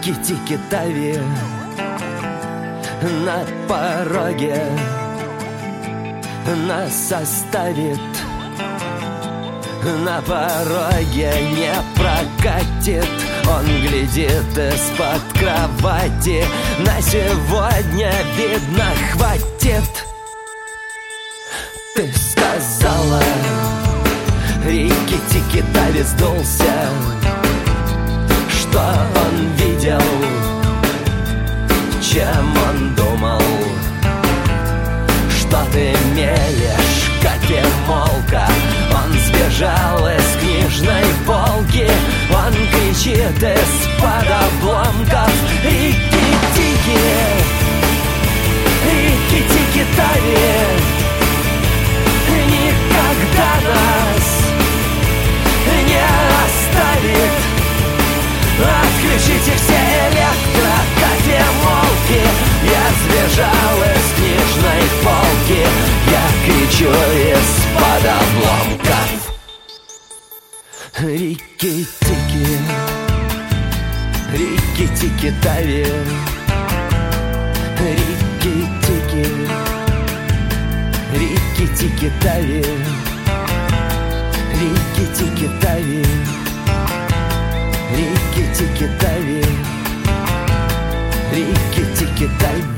Рикки-тики-тави на пороге нас оставит, на пороге не прокатит. Он глядит из-под кровати. На сегодня, видно, хватит. Ты сказала, Рикки-тики-тави сдулся. Что он видел, чем он думал? Что ты мелешь, кофемолка? Он сбежал из книжной полки. Он кричит из-под обломков. Рикки-тики, Рикки-тики-тави никогда нас не оставит. Отключите все электрокофемолки. Я сбежал из книжной полки. Я кричу из-под обломков. Рикки-тики, Рикки-тики-тави, Рикки-тики, Рикки-тики-тави, Рикки-тики-тави, Рикки-тики-тави, Рикки-тики-тави.